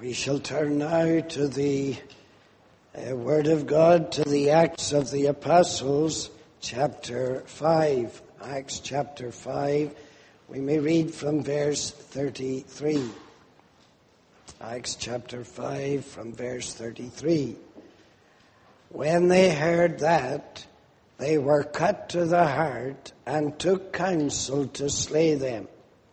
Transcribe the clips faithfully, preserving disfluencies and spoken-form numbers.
We shall turn now to the uh, Word of God, to the Acts of the Apostles, chapter five. Acts chapter five. We may read from verse thirty-three. Acts chapter five from verse thirty-three. When they heard that, they were cut to the heart and took counsel to slay them.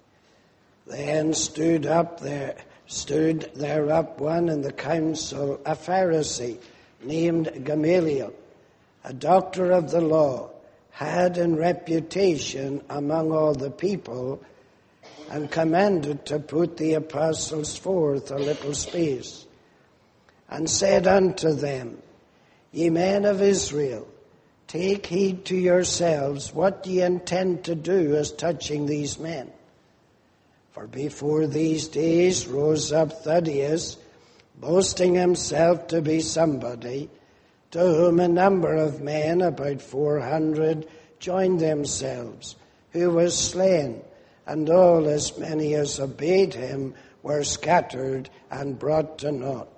Then stood up there, stood there up one in the council, a Pharisee named Gamaliel, a doctor of the law, had in reputation among all the people, and commanded to put the apostles forth a little space, and said unto them, Ye men of Israel, take heed to yourselves what ye intend to do as touching these men. For before these days rose up Thaddeus, boasting himself to be somebody, to whom a number of men, about four hundred, joined themselves, who was slain, and all as many as obeyed him were scattered and brought to naught.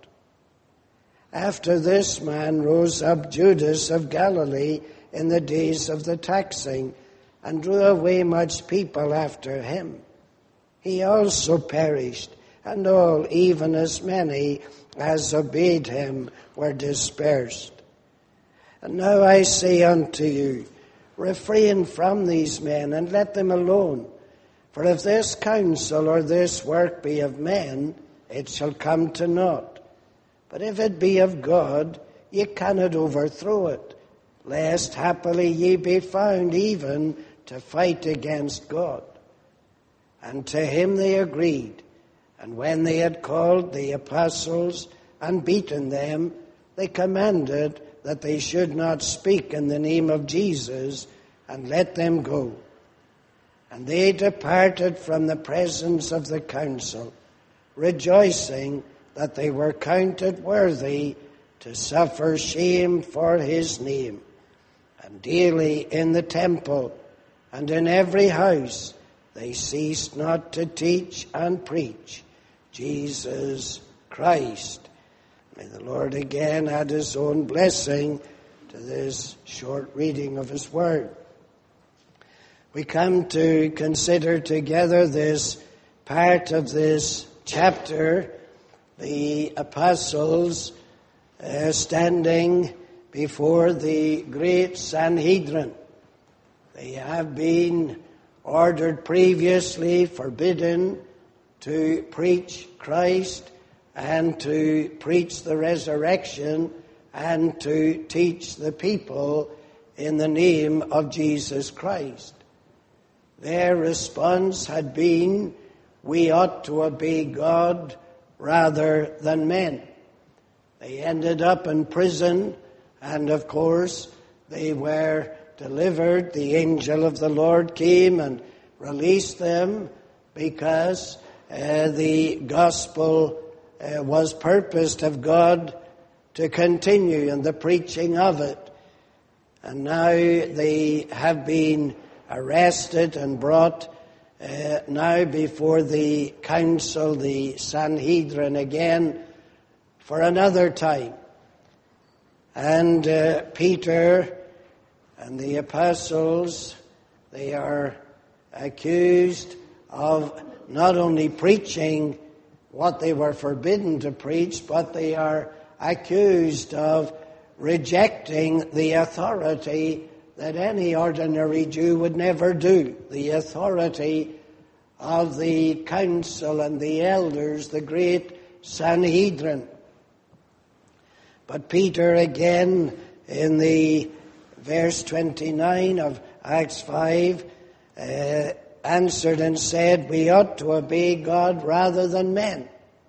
After this man rose up Judas of Galilee in the days of the taxing, and drew away much people after him. He also perished, and all, even as many as obeyed him, were dispersed. And now I say unto you, refrain from these men, and let them alone. For if this counsel or this work be of men, it shall come to naught. But if it be of God, ye cannot overthrow it, lest happily ye be found even to fight against God. And to him they agreed. And when they had called the apostles and beaten them, they commanded that they should not speak in the name of Jesus, and let them go. And they departed from the presence of the council, rejoicing that they were counted worthy to suffer shame for his name. And daily in the temple and in every house they ceased not to teach and preach Jesus Christ. May the Lord again add his own blessing to this short reading of his word. We come to consider together this part of this chapter, the apostles uh, standing before the great Sanhedrin. They have been ordered previously, forbidden to preach Christ and to preach the resurrection and to teach the people in the name of Jesus Christ. Their response had been, we ought to obey God rather than men. They ended up in prison, and of course they were delivered. The angel of the Lord came and released them because uh, the gospel uh, was purposed of God to continue in the preaching of it. And now they have been arrested and brought uh, now before the council, the Sanhedrin, again for another time. And uh, Peter and the apostles, they are accused of not only preaching what they were forbidden to preach, but they are accused of rejecting the authority that any ordinary Jew would never do, the authority of the council and the elders, the great Sanhedrin. But Peter again, in the verse twenty-nine of Acts five, uh, answered and said, we ought to obey God rather than men.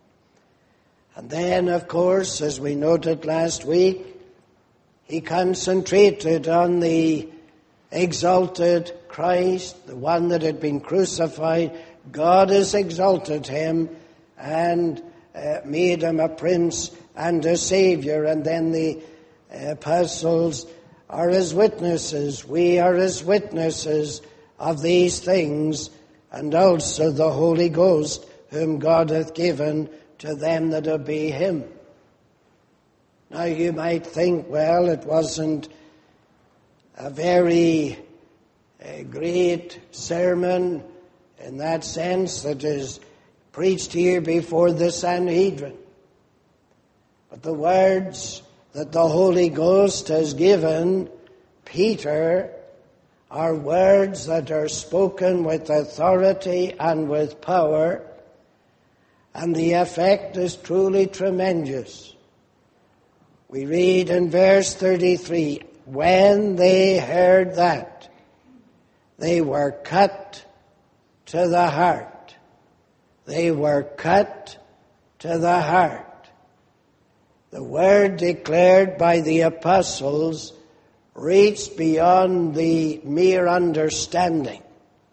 And then, of course, as we noted last week, he concentrated on the exalted Christ, the one that had been crucified. God has exalted him and uh, made him a prince and a savior. And then the apostles are his witnesses. We are his witnesses of these things, and also the Holy Ghost, whom God hath given to them that obey him. Now you might think, well, it wasn't a very uh, great sermon in that sense that is preached here before the Sanhedrin. But the words that the Holy Ghost has given Peter are words that are spoken with authority and with power, and the effect is truly tremendous. We read in verse thirty-three, when they heard that, they were cut to the heart. They were cut to the heart. The word declared by the apostles reached beyond the mere understanding.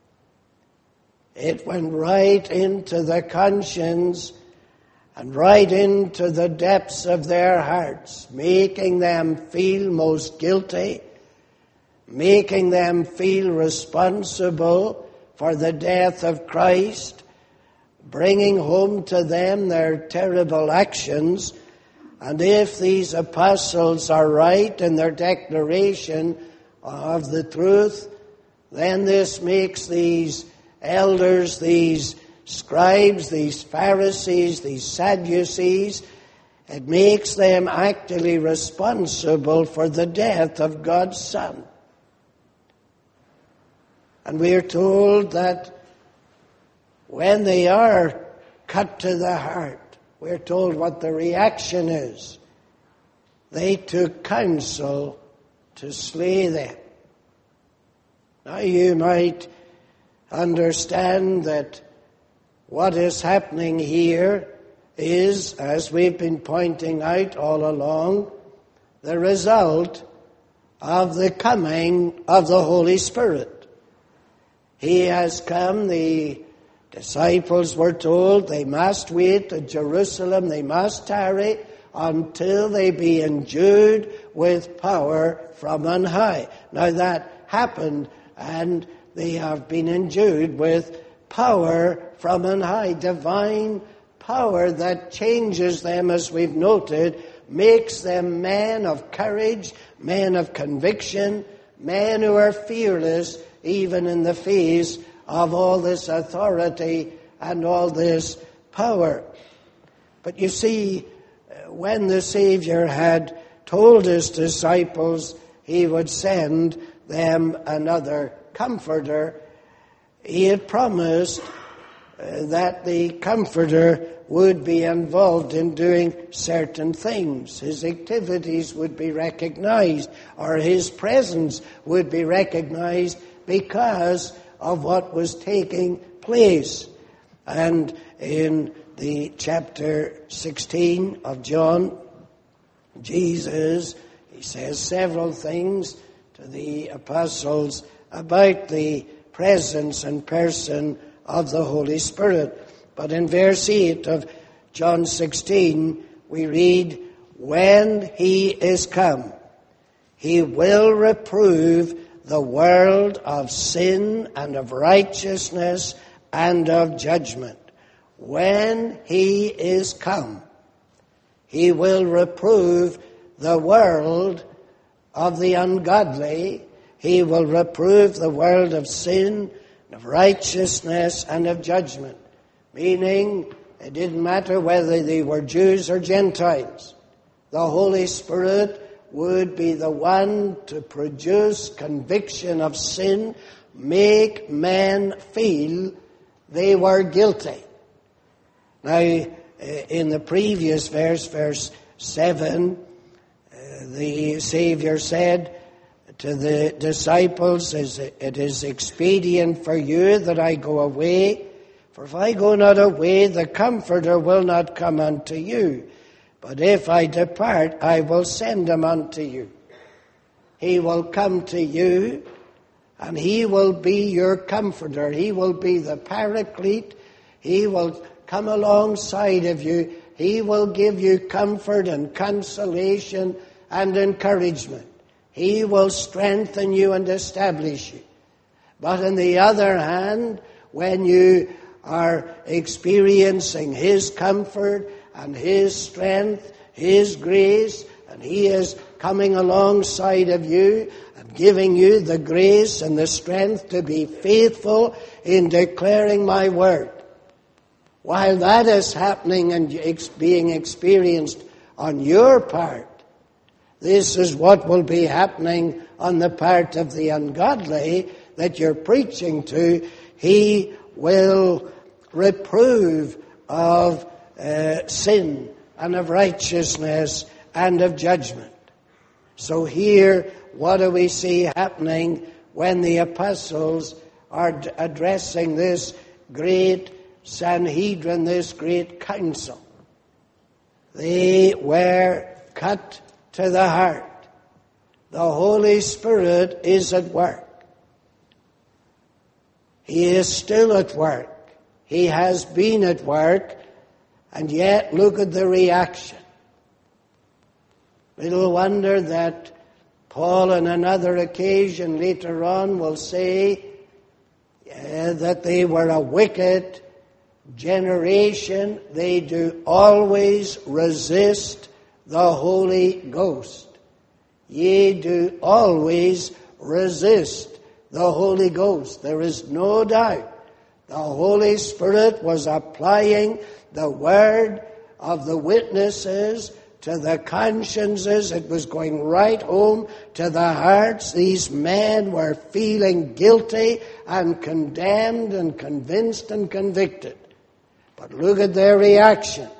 It went right into the conscience and right into the depths of their hearts, making them feel most guilty, making them feel responsible for the death of Christ, bringing home to them their terrible actions. And if these apostles are right in their declaration of the truth, then this makes these elders, these scribes, these Pharisees, these Sadducees, it makes them actually responsible for the death of God's Son. And we are told that when they are cut to the heart, we're told what the reaction is. They took counsel to slay them. Now you might understand that what is happening here is, as we've been pointing out all along, the result of the coming of the Holy Spirit. He has come. The disciples were told they must wait at Jerusalem, they must tarry until they be endued with power from on high. Now that happened, and they have been endued with power from on high, divine power that changes them, as we've noted, makes them men of courage, men of conviction, men who are fearless even in the face of all this authority and all this power. But you see, when the Savior had told his disciples he would send them another Comforter, he had promised uh, that the Comforter would be involved in doing certain things. His activities would be recognized, or his presence would be recognized because of what was taking place. And in the chapter sixteen of John, Jesus, he says several things to the apostles about the presence and person of the Holy Spirit. But in verse eight of John sixteen, we read, when he is come, he will reprove the world of sin and of righteousness and of judgment. When he is come, he will reprove the world of the ungodly. He will reprove the world of sin, of righteousness, and of judgment. Meaning, it didn't matter whether they were Jews or Gentiles. The Holy Spirit would be the one to produce conviction of sin, make men feel they were guilty. Now, in the previous verse, verse seven, the Savior said to the disciples, it is expedient for you that I go away, for if I go not away, the Comforter will not come unto you. But if I depart, I will send him unto you. He will come to you, and he will be your Comforter. He will be the Paraclete. He will come alongside of you. He will give you comfort and consolation and encouragement. He will strengthen you and establish you. But on the other hand, when you are experiencing his comfort and His strength, His grace, and He is coming alongside of you and giving you the grace and the strength to be faithful in declaring my word. While that is happening and being experienced on your part, this is what will be happening on the part of the ungodly that you're preaching to. He will reprove of uh, sin and of righteousness and of judgment. So here, what do we see happening when the apostles are d- addressing this great Sanhedrin, this great council? They were cut to the heart. The Holy Spirit is at work. He is still at work. He has been at work, and yet look at the reaction. Little wonder that Paul on another occasion later on will say uh, that they were a wicked generation. They do always resist the Holy Ghost. Ye do always resist the Holy Ghost. There is no doubt the Holy Spirit was applying the word of the witnesses to the consciences. It was going right home to the hearts. These men were feeling guilty and condemned and convinced and convicted. But look at their reaction.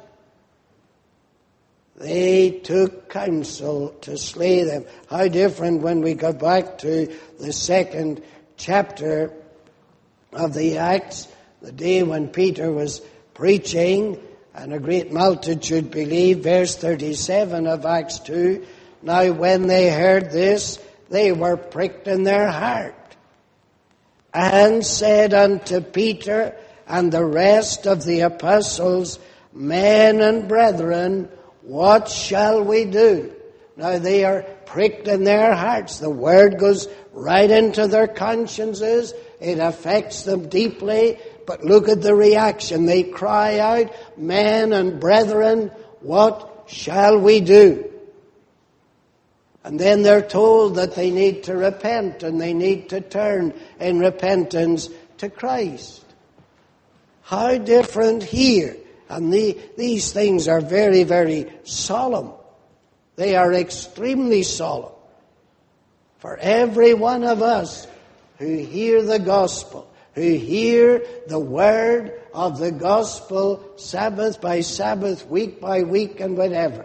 They took counsel to slay them. How different when we go back to the second chapter of the Acts, the day when Peter was preaching and a great multitude believed. Verse thirty-seven of Acts two. Now when they heard this, they were pricked in their heart, and said unto Peter and the rest of the apostles, Men and brethren, what shall we do? Now they are pricked in their hearts. The word goes right into their consciences. It affects them deeply. But look at the reaction. They cry out, Men and brethren, what shall we do? And then they're told that they need to repent and they need to turn in repentance to Christ. How different here. And the, these things are very, very solemn. They are extremely solemn. For every one of us who hear the gospel, who hear the word of the gospel Sabbath by Sabbath, week by week, and whatever.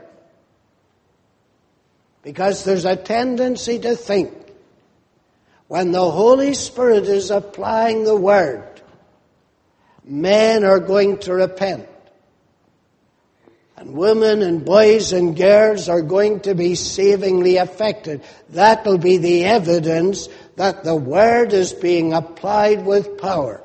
Because there's a tendency to think when the Holy Spirit is applying the word, men are going to repent. And women and boys and girls are going to be savingly affected. That will be the evidence that the word is being applied with power.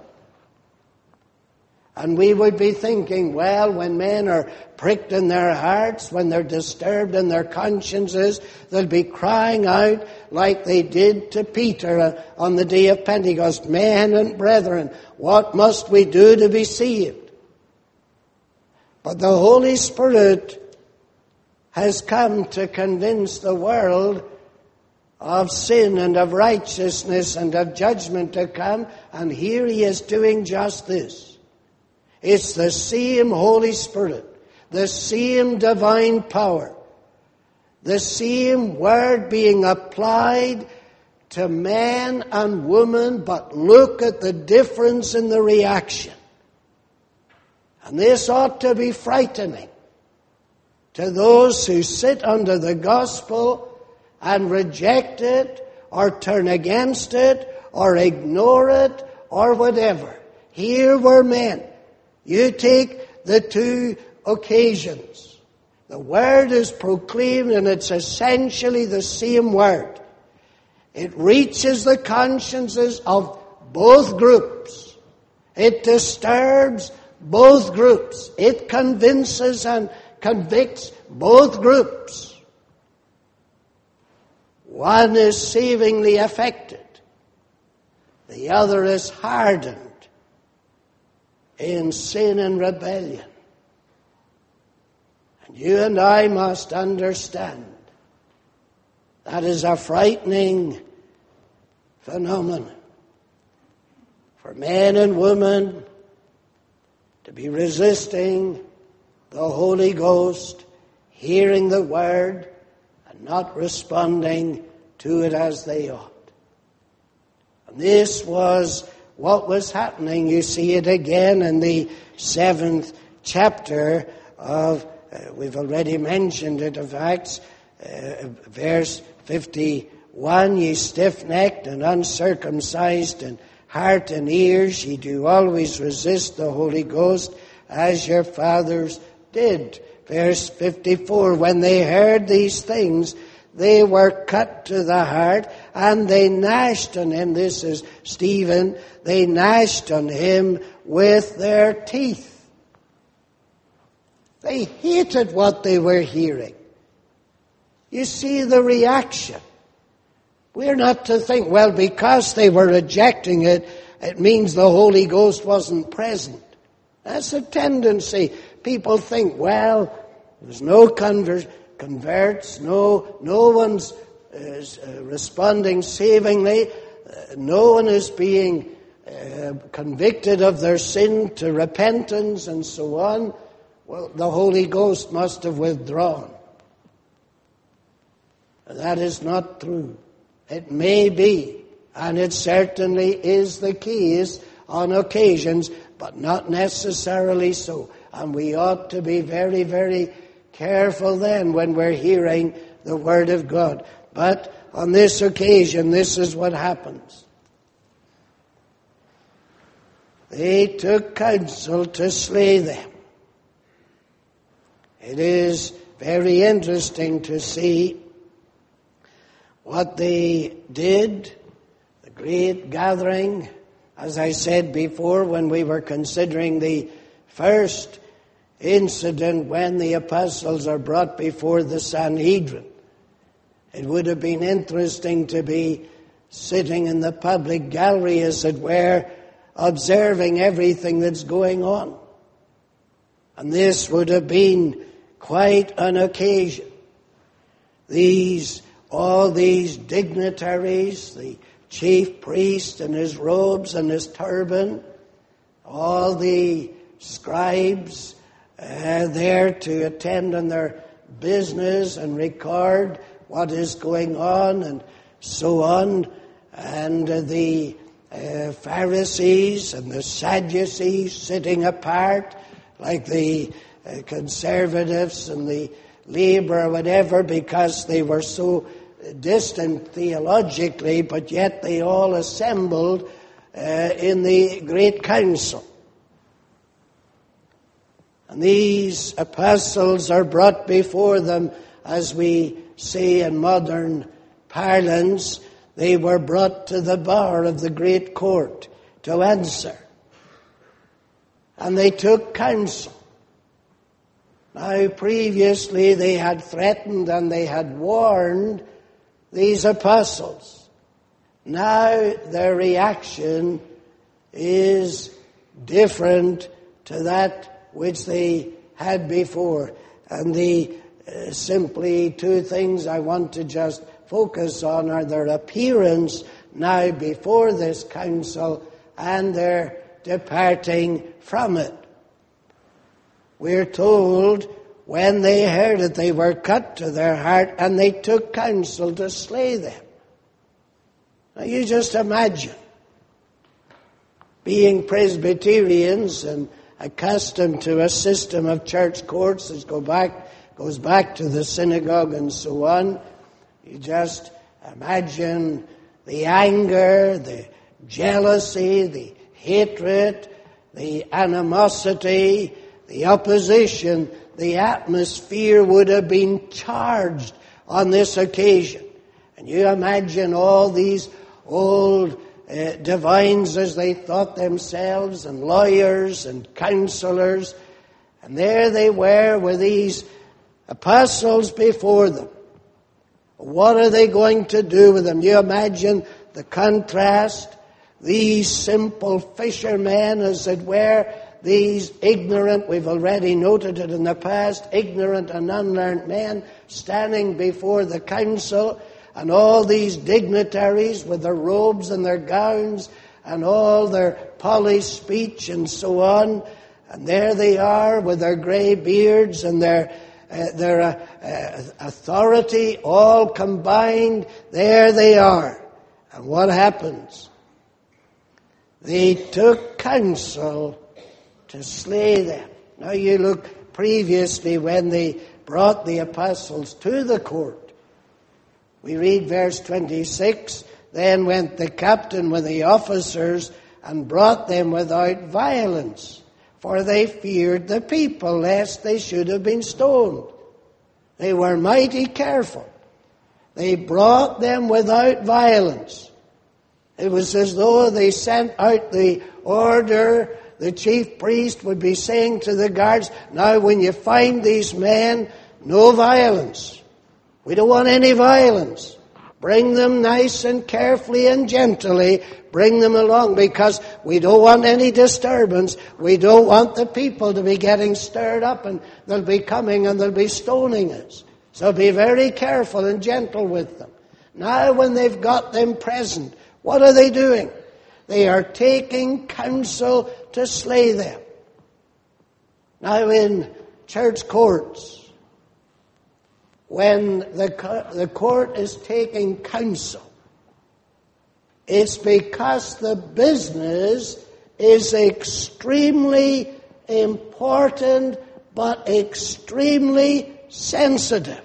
And we would be thinking, well, when men are pricked in their hearts, when they're disturbed in their consciences, they'll be crying out like they did to Peter on the day of Pentecost, Men and brethren, what must we do to be saved? But the Holy Spirit has come to convince the world of sin and of righteousness and of judgment to come, and here He is doing just this. It's the same Holy Spirit, the same divine power, the same word being applied to man and woman, but look at the difference in the reaction. And this ought to be frightening to those who sit under the gospel and reject it, or turn against it, or ignore it, or whatever. Here were men. You take the two occasions. The word is proclaimed, and it's essentially the same word. It reaches the consciences of both groups. It disturbs both groups. It convinces and convicts both groups. One is savingly affected. The other is hardened in sin and rebellion. And you and I must understand that is a frightening phenomenon for men and women to be resisting the Holy Ghost, hearing the Word, and not responding to it as they ought. And this was what was happening. You see it again in the seventh chapter of, uh, we've already mentioned it, of Acts, uh, verse fifty-one, ye stiff-necked and uncircumcised in heart and ears, ye do always resist the Holy Ghost, as your fathers did. Verse fifty-four, when they heard these things, they were cut to the heart, and they gnashed on him. This is Stephen. They gnashed on him with their teeth. They hated what they were hearing. You see the reaction. We're not to think, well, because they were rejecting it, it means the Holy Ghost wasn't present. That's a tendency. People think, well, there's no conver- converts, no no one's uh, uh, responding savingly, uh, no one is being uh, convicted of their sin to repentance and so on. Well, the Holy Ghost must have withdrawn. That is not true. It may be, and it certainly is the case on occasions, but not necessarily so. And we ought to be very, very careful then when we're hearing the Word of God. But on this occasion, this is what happens. They took counsel to slay them. It is very interesting to see what they did, the great gathering, as I said before when we were considering the first incident when the apostles are brought before the Sanhedrin. It would have been interesting to be sitting in the public gallery, as it were, observing everything that's going on. And this would have been quite an occasion. These All these dignitaries, the chief priest in his robes and his turban, all the scribes uh, there to attend on their business and record what is going on and so on, and uh, the uh, Pharisees and the Sadducees sitting apart like the uh, conservatives and the Labour or whatever, because they were so distant theologically, but yet they all assembled uh, in the great council. And these apostles are brought before them, as we say in modern parlance, they were brought to the bar of the great court to answer. And they took counsel. Now, previously they had threatened and they had warned these apostles. Now their reaction is different to that which they had before. And the uh, simply two things I want to just focus on are their appearance now before this council and their departing from it. We're told when they heard it, they were cut to their heart and they took counsel to slay them. Now you just imagine being Presbyterians and accustomed to a system of church courts that go back, goes back to the synagogue and so on. You just imagine the anger, the jealousy, the hatred, the animosity, the opposition. The atmosphere would have been charged on this occasion. And you imagine all these old uh, divines, as they thought themselves, and lawyers and counselors. And there they were with these apostles before them. What are they going to do with them? You imagine the contrast. These simple fishermen, as it were, these ignorant, we've already noted it in the past, ignorant and unlearned men standing before the council, and all these dignitaries with their robes and their gowns and all their polished speech and so on. And there they are with their grey beards and their uh, their uh, uh, authority all combined. There they are. And what happens? They took counsel to slay them. Now you look previously when they brought the apostles to the court. We read verse twenty-six, then went the captain with the officers and brought them without violence, for they feared the people, lest they should have been stoned. They were mighty careful. They brought them without violence. It was as though they sent out the order. The chief priest would be saying to the guards, now when you find these men, no violence. We don't want any violence. Bring them nice and carefully and gently. Bring them along, because we don't want any disturbance. We don't want the people to be getting stirred up and they'll be coming and they'll be stoning us. So be very careful and gentle with them. Now when they've got them present, what are they doing? They are taking counsel to slay them. Now in church courts, when the, the court is taking counsel, it's because the business is extremely important but extremely sensitive.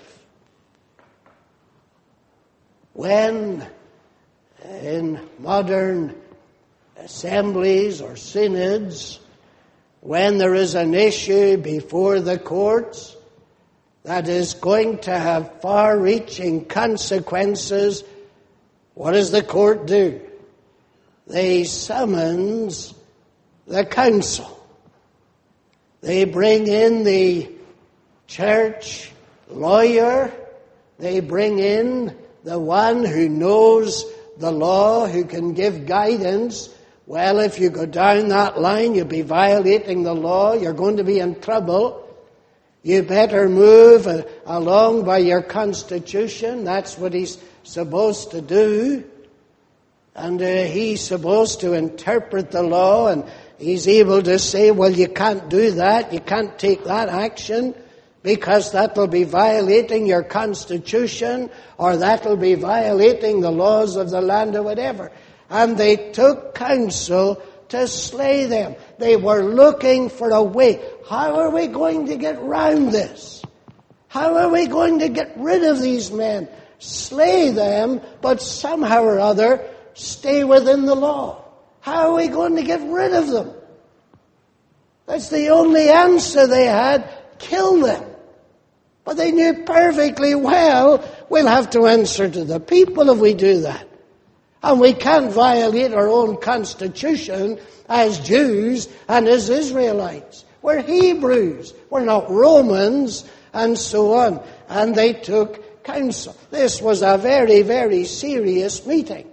When in modern assemblies or synods, when there is an issue before the courts that is going to have far-reaching consequences, what does the court do? They summons the council. They bring in the church lawyer. They bring in the one who knows the law, who can give guidance. Well, if you go down that line, you'll be violating the law. You're going to be in trouble. You better move uh, along by your constitution. That's what he's supposed to do. And uh, he's supposed to interpret the law, and he's able to say, well, you can't do that. You can't take that action because that will be violating your constitution, or that will be violating the laws of the land or whatever. And they took counsel to slay them. They were looking for a way. How are we going to get round this? How are we going to get rid of these men? Slay them, but somehow or other stay within the law. How are we going to get rid of them? That's the only answer they had. Kill them. But they knew perfectly well we'll have to answer to the people if we do that. And we can't violate our own constitution as Jews and as Israelites. We're Hebrews. We're not Romans, and so on. And they took counsel. This was a very, very serious meeting.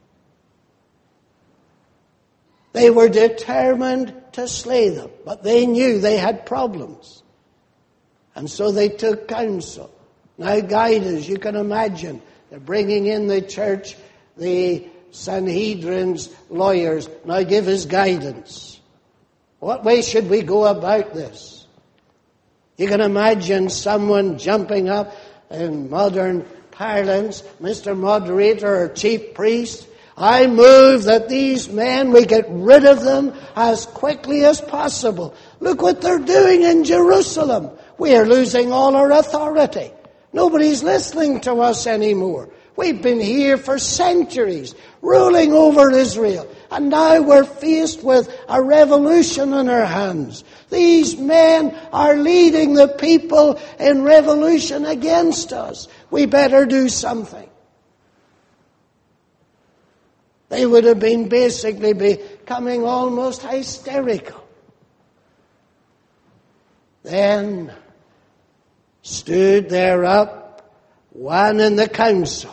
They were determined to slay them, but they knew they had problems. And so they took counsel. Now, guidance, you can imagine, they're bringing in the church, the Sanhedrin's lawyers. Now give us guidance. What way should we go about this? You can imagine someone jumping up in modern parlance, Mister Moderator or Chief Priest, I move that these men, we get rid of them as quickly as possible. Look what they're doing in Jerusalem. We are losing all our authority. Nobody's listening to us anymore. We've been here for centuries, ruling over Israel. And now we're faced with a revolution on our hands. These men are leading the people in revolution against us. We better do something. They would have been basically becoming almost hysterical. Then stood there up one in the council,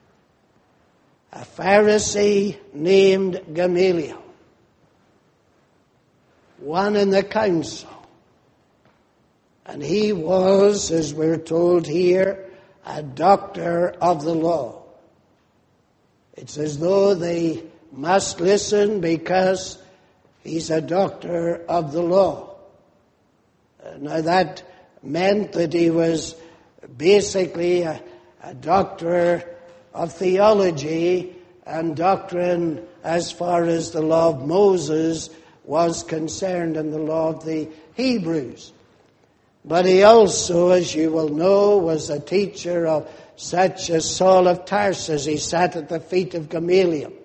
a Pharisee named Gamaliel. one in the council. And he was, as we're told here, a doctor of the law. It's as though they must listen because he's a doctor of the law. Now that meant that he was basically a, a doctor of theology and doctrine as far as the law of Moses was concerned and the law of the Hebrews. But he also, as you will know, was a teacher of such as Saul of Tarsus. He sat at the feet of Gamaliel.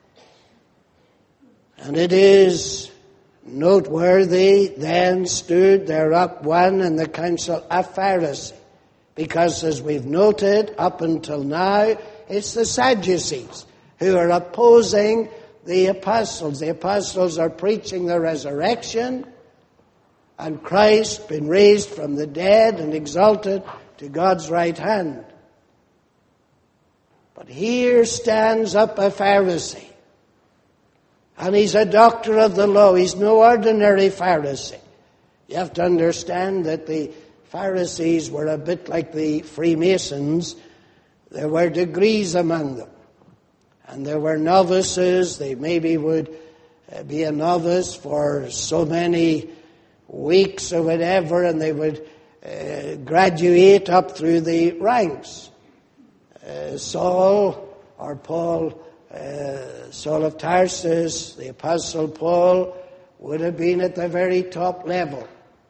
And it is noteworthy, then stood there up one in the council, a Pharisee. Because as we've noted, up until now, it's the Sadducees who are opposing the apostles. The apostles are preaching the resurrection, and Christ been raised from the dead and exalted to God's right hand. But here stands up a Pharisee. And he's a doctor of the law. He's no ordinary Pharisee. You have to understand that the Pharisees were a bit like the Freemasons. There were degrees among them. And there were novices. They maybe would be a novice for so many weeks or whatever, and they would uh, graduate up through the ranks. Uh, Saul, or Paul, uh, Saul of Tarsus, the Apostle Paul, would have been at the very top level.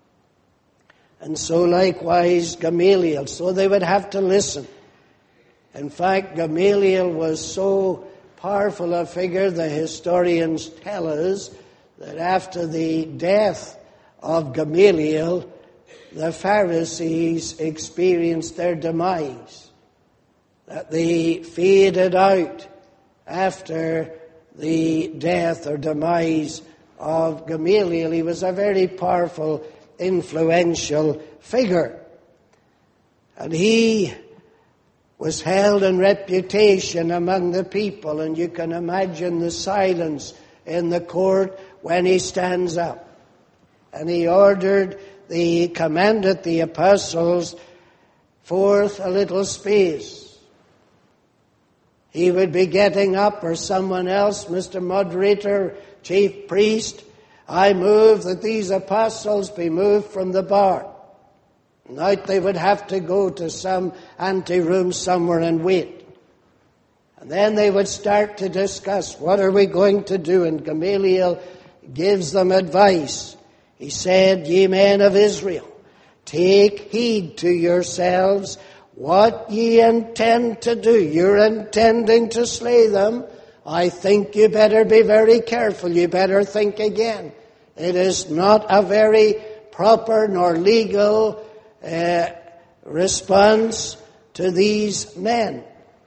And so likewise Gamaliel. So they would have to listen. In fact, Gamaliel was so powerful a figure, the historians tell us, that after the death of Gamaliel, the Pharisees experienced their demise. That they faded out after the death or demise of Gamaliel. He was a very powerful, influential figure. And he was held in reputation among the people, and you can imagine the silence in the court when he stands up. And he ordered, the, he commanded the apostles forth a little space. He would be getting up, or someone else, Mister Moderator, Chief Priest, I move that these apostles be moved from the bar. And out they would have to go to some anteroom somewhere and wait. And then they would start to discuss, what are we going to do? And Gamaliel gives them advice. He said, ye men of Israel, take heed to yourselves what ye intend to do. You're intending to slay them. I think you better be very careful. You better think again. It is not a very proper nor legal uh, response to these men.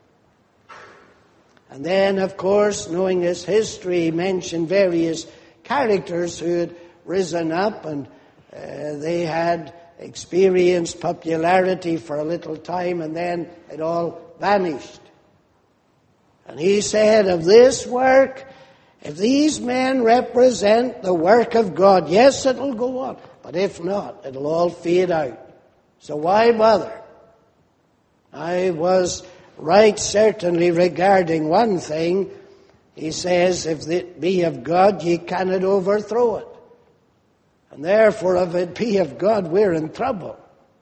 And then, of course, knowing his history, he mentioned various characters who had risen up, and uh, they had experienced popularity for a little time, and then it all vanished. And he said, of this work, if these men represent the work of God, yes, it'll go on. But if not, it'll all fade out. So why bother? I was right certainly regarding one thing. He says, if it be of God, ye cannot overthrow it. And therefore, if it be of God, we're in trouble.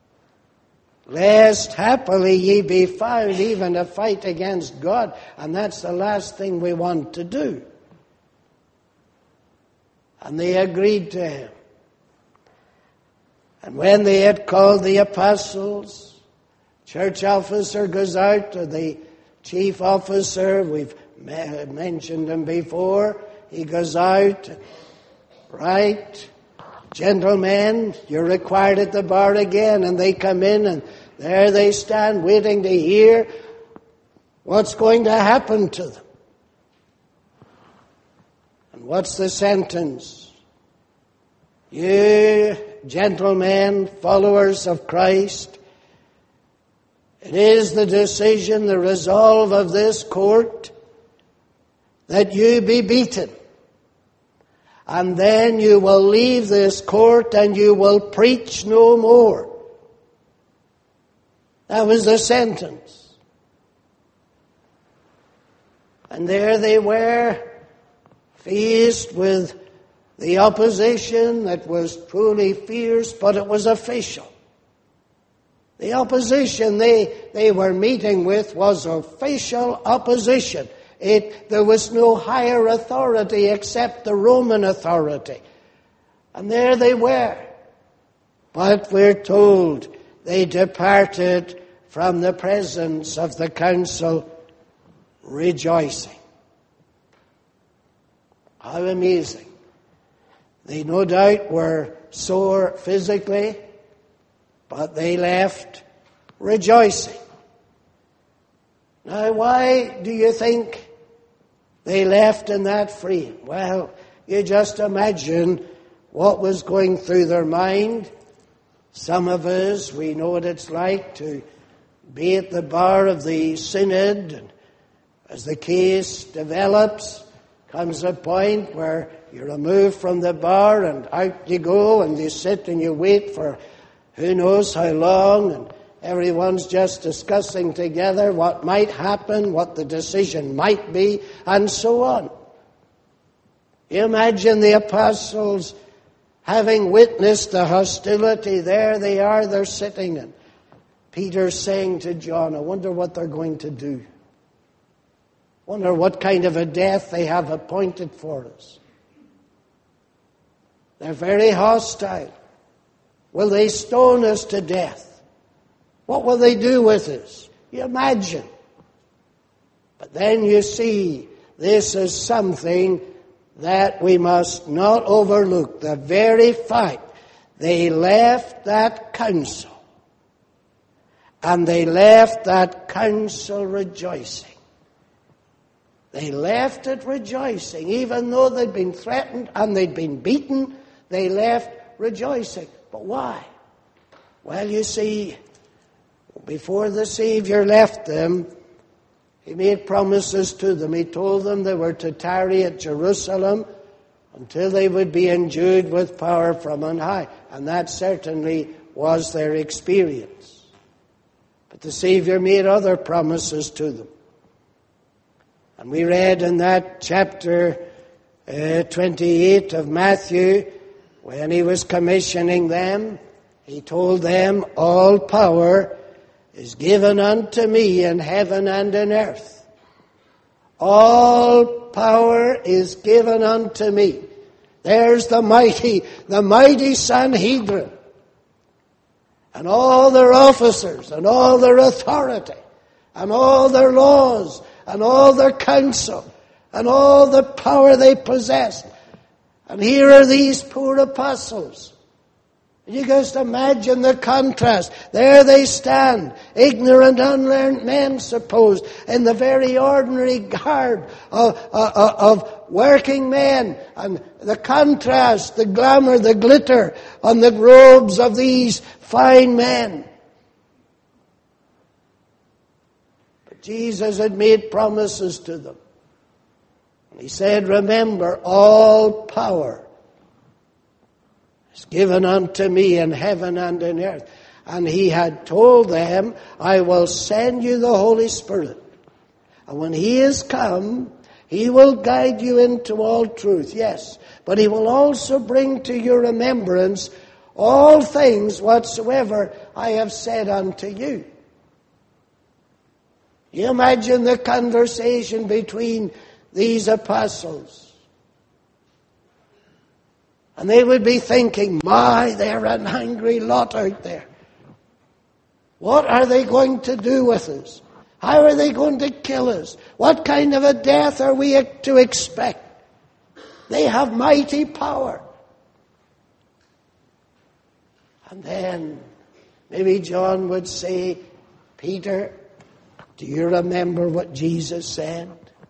Lest happily ye be found even to fight against God. And that's the last thing we want to do. And they agreed to him. And when they had called the apostles, church officer goes out, to the chief officer, we've mentioned him before, he goes out, right, gentlemen, you're required at the bar again. And they come in, and there they stand waiting to hear what's going to happen to them. And what's the sentence? You gentlemen, followers of Christ, it is the decision, the resolve of this court that you be beaten and then you will leave this court and you will preach no more. That was the sentence. And there they were, faced with the opposition that was truly fierce, but it was official. The opposition they, they were meeting with was official opposition. It, there was no higher authority except the Roman authority. And there they were. But we're told they departed from the presence of the council rejoicing. How amazing. They no doubt were sore physically, but they left rejoicing. Now, why do you think they left in that frame? Well, you just imagine what was going through their mind. Some of us, we know what it's like to be at the bar of the synod, and as the case develops, comes a point where you're removed from the bar and out you go and you sit and you wait for who knows how long, and everyone's just discussing together what might happen, what the decision might be, and so on. You imagine the apostles having witnessed the hostility. There they are, they're sitting, and Peter's saying to John, I wonder what they're going to do. Wonder what kind of a death they have appointed for us. They're very hostile. Will they stone us to death? What will they do with us? You imagine. But then you see, this is something that we must not overlook. The very fact they left that council, and they left that council rejoicing. They left it rejoicing. Even though they'd been threatened and they'd been beaten, they left rejoicing. But why? Well, you see, before the Savior left them, He made promises to them. He told them they were to tarry at Jerusalem until they would be endued with power from on high. And that certainly was their experience. But the Savior made other promises to them. And we read in that chapter uh, twenty-eight of Matthew, when He was commissioning them, He told them, all power is given unto me in heaven and in earth. All power is given unto me. There's the mighty, the mighty Sanhedrin, and all their officers, and all their authority, and all their laws, and all their counsel, and all the power they possessed. And here are these poor apostles. You just imagine the contrast. There they stand, ignorant, unlearned men, supposed, in the very ordinary garb of, of, of working men. And the contrast, the glamour, the glitter on the robes of these fine men. But Jesus had made promises to them. And He said, remember, all power is given unto me in heaven and in earth. And He had told them, I will send you the Holy Spirit. And when He is come, He will guide you into all truth. Yes, but He will also bring to your remembrance all things whatsoever I have said unto you. You imagine the conversation between these apostles. And they would be thinking, my, they're an angry lot out there. What are they going to do with us? How are they going to kill us? What kind of a death are we to expect? They have mighty power. And then maybe John would say, Peter, do you remember what Jesus said?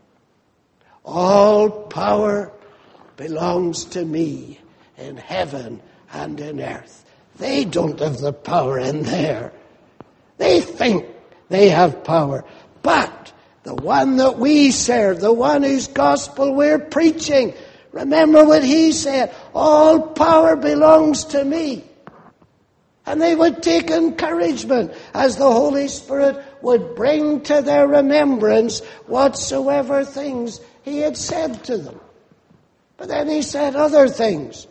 All power belongs to me in heaven and in earth. They don't have the power in there. They think they have power. But the one that we serve, the one whose gospel we're preaching, Remember what he said, all power belongs to me. And they would take encouragement as the Holy Spirit would bring to their remembrance whatsoever things he had said to them. But then he said other things.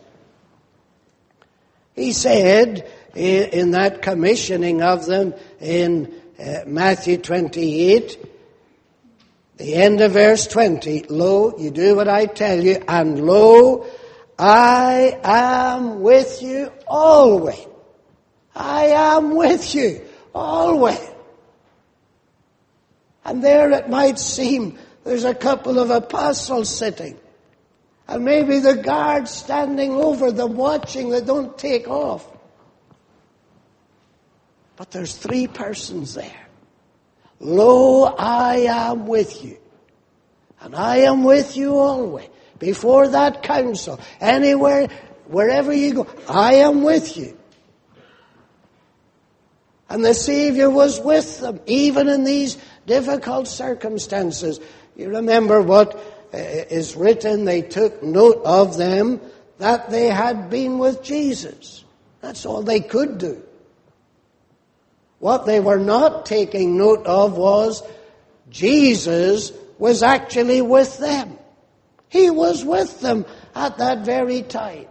He said in that commissioning of them in uh, Matthew twenty-eight, the end of verse twenty, lo, you do what I tell you, and lo, I am with you always. I am with you always. And there it might seem there's a couple of apostles sitting. And maybe the guards standing over them watching they don't take off. But there's three persons there. Lo, I am with you. And I am with you always. Before that council, anywhere, wherever you go, I am with you. And the Savior was with them, even in these difficult circumstances. You remember what is written, they took note of them that they had been with Jesus. That's all they could do. What they were not taking note of was Jesus was actually with them. He was with them at that very time.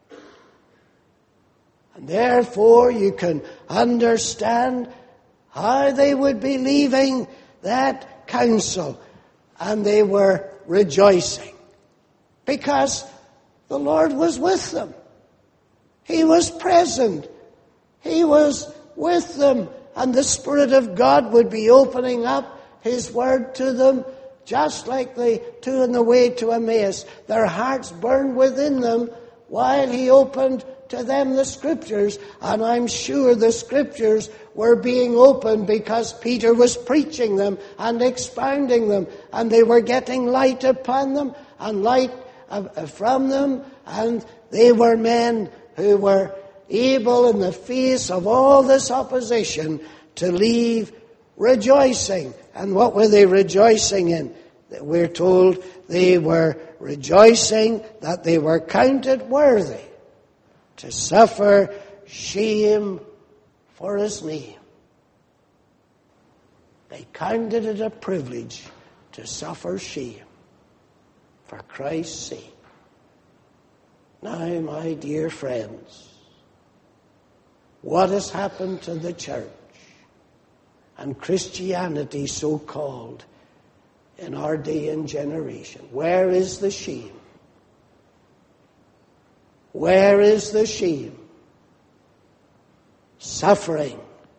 And therefore you can understand how they would be leaving that council. And they were rejoicing. Because the Lord was with them. He was present. He was with them. And the Spirit of God would be opening up His Word to them, just like the two on the way to Emmaus. Their hearts burned within them while He opened to them the Scriptures. And I'm sure the Scriptures were being opened because Peter was preaching them and expounding them. And they were getting light upon them and light from them. And they were men who were able in the face of all this opposition to leave rejoicing. And what were they rejoicing in? We're told they were rejoicing that they were counted worthy to suffer shame for His name. They counted it a privilege to suffer shame for Christ's sake. Now, my dear friends, what has happened to the church and Christianity so-called in our day and generation? Where is the shame? Where is the shame? Suffering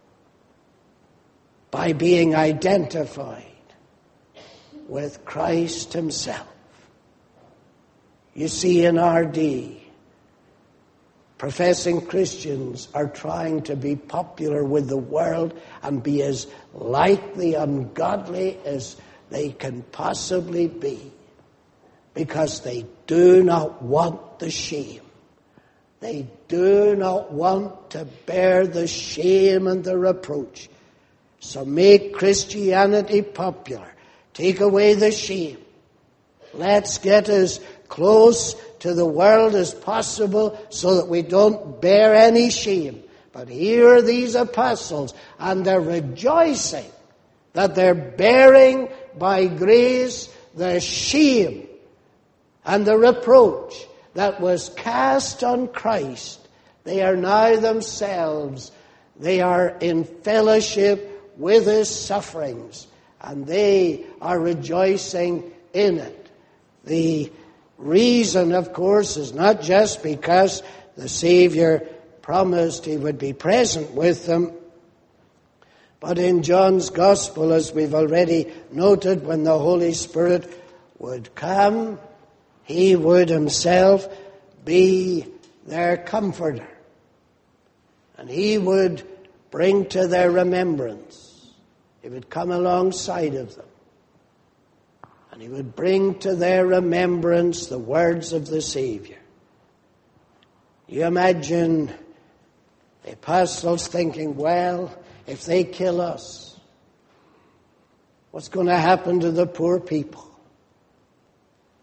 by being identified with Christ Himself. You see, in our day, professing Christians are trying to be popular with the world and be as like the ungodly as they can possibly be, because they do not want the shame. They do not want to bear the shame and the reproach. So make Christianity popular. Take away the shame. Let's get as close to the world as possible so that we don't bear any shame. But here are these apostles, and they're rejoicing that they're bearing by grace the shame and the reproach that was cast on Christ. They are now themselves, they are in fellowship with His sufferings, and they are rejoicing in it. The reason, of course, is not just because the Savior promised He would be present with them, but in John's Gospel, as we've already noted, when the Holy Spirit would come, He would Himself be their comforter. And He would bring to their remembrance. He would come alongside of them. And He would bring to their remembrance the words of the Savior. You imagine the apostles thinking, well, if they kill us, what's going to happen to the poor people?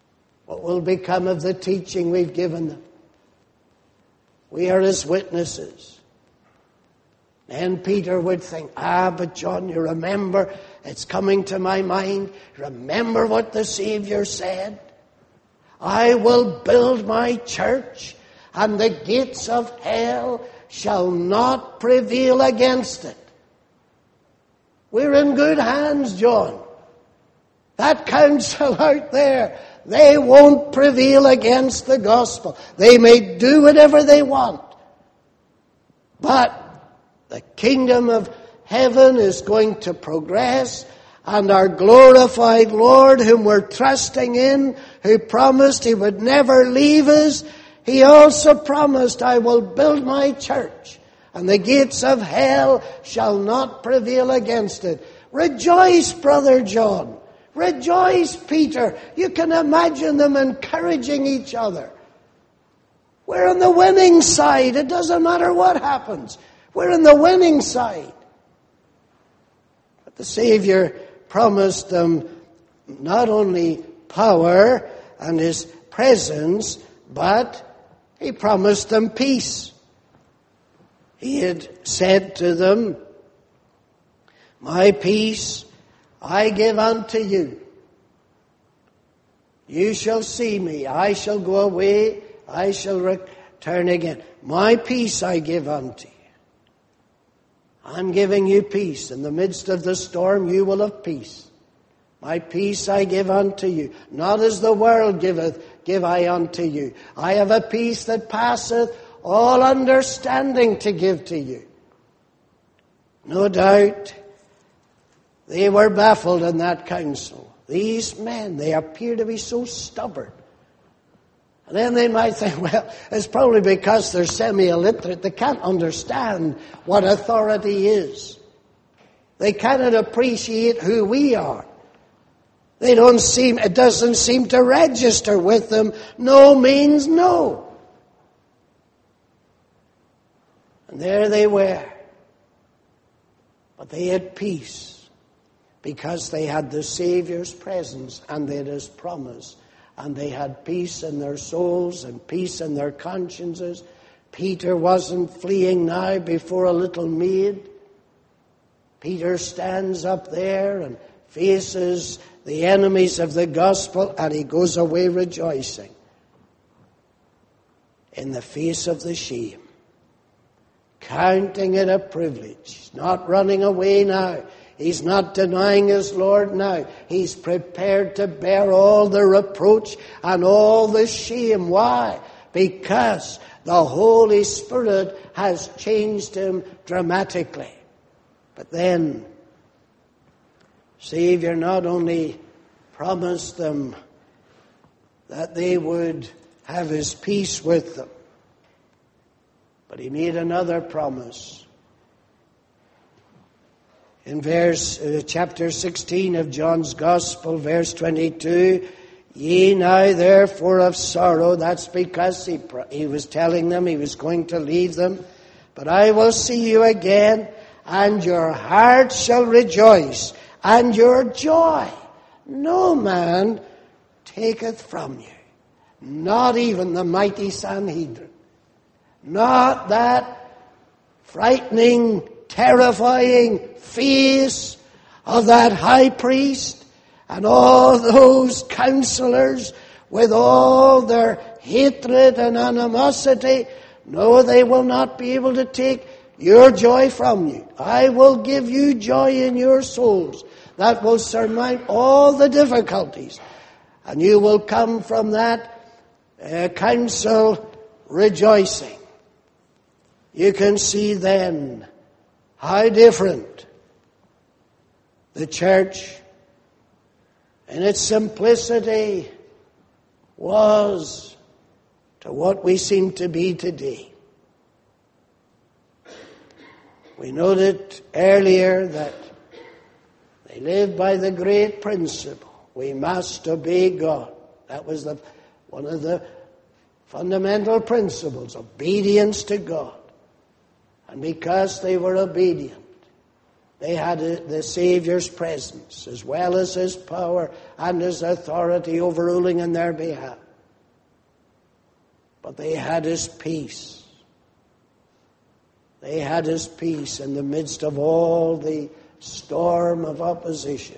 What will become of the teaching we've given them? We are his witnesses. And Peter would think, ah, but John, you remember, it's coming to my mind, remember what the Savior said? I will build my church, and the gates of hell shall not prevail against it. We're in good hands, John. That council out there, they won't prevail against the gospel. They may do whatever they want. But the kingdom of heaven is going to progress, and our glorified Lord, whom we're trusting in, who promised he would never leave us, he also promised, I will build my church, and the gates of hell shall not prevail against it. Rejoice, Brother John. Rejoice, Peter. You can imagine them encouraging each other. We're on the winning side. It doesn't matter what happens. We're on the winning side. But the Savior promised them not only power and his presence, but he promised them peace. He had said to them, my peace I give unto you. You shall see me. I shall go away. I shall return again. My peace I give unto you. I'm giving you peace. In the midst of the storm, you will have peace. My peace I give unto you. Not as the world giveth, give I unto you. I have a peace that passeth all understanding to give to you. No doubt, they were baffled in that council. These men, they appear to be so stubborn. And then they might think, well, it's probably because they're semi-illiterate. They can't understand what authority is. They cannot appreciate who we are. They don't seem, it doesn't seem to register with them. No means no. And there they were. But they had peace because they had the Savior's presence and they had his promise. And they had peace in their souls and peace in their consciences. Peter wasn't fleeing now before a little maid. Peter stands up there and faces the enemies of the gospel, and he goes away rejoicing in the face of the shame, counting it a privilege, not running away now. He's not denying his Lord now. He's prepared to bear all the reproach and all the shame. Why? Because the Holy Spirit has changed him dramatically. But then, Savior not only promised them that they would have his peace with them, but he made another promise. In verse uh, chapter sixteen of John's Gospel, verse twenty-two, ye now therefore of sorrow, that's because he, he was telling them he was going to leave them, but I will see you again, and your heart shall rejoice, and your joy no man taketh from you, not even the mighty Sanhedrin, not that frightening, terrifying face of that high priest and all those counselors with all their hatred and animosity. No, they will not be able to take your joy from you. I will give you joy in your souls that will surmount all the difficulties. And you will come from that uh, council rejoicing. You can see then how different the church in its simplicity was to what we seem to be today. We noted earlier that they lived by the great principle. We must obey God. That was the, one of the fundamental principles, obedience to God. And because they were obedient, They had the Saviour's presence as well as His power and His authority overruling in their behalf. But they had His peace. They had His peace in the midst of all the storm of opposition.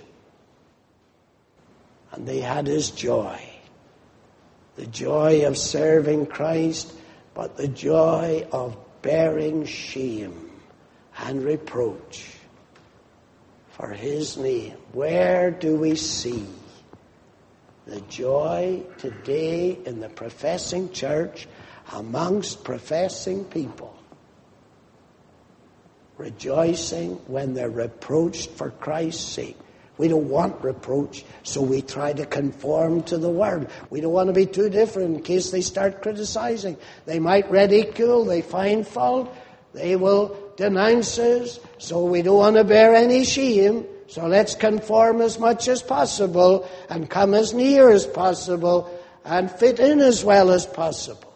And they had His joy. The joy of serving Christ, but the joy of bearing shame and reproach for His name. Where do we see the joy today in the professing church amongst professing people? Rejoicing when they're reproached for Christ's sake. We don't want reproach, so we try to conform to the Word. We don't want to be too different in case they start criticizing. They might ridicule, they find fault, they will denounce us, so we don't want to bear any shame. So let's conform as much as possible and come as near as possible and fit in as well as possible.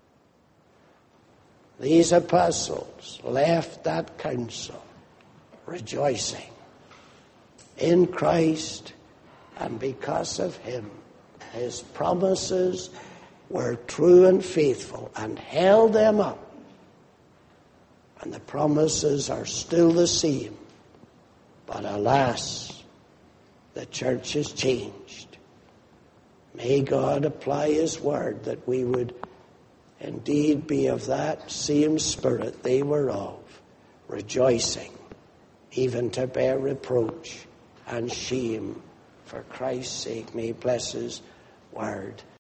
These apostles left that council rejoicing in Christ, and because of Him, His promises were true and faithful and held them up. And the promises are still the same. But alas, the church has changed. May God apply His word that we would indeed be of that same spirit they were of, rejoicing, even to bear reproach and shame for Christ's sake. May He bless His word.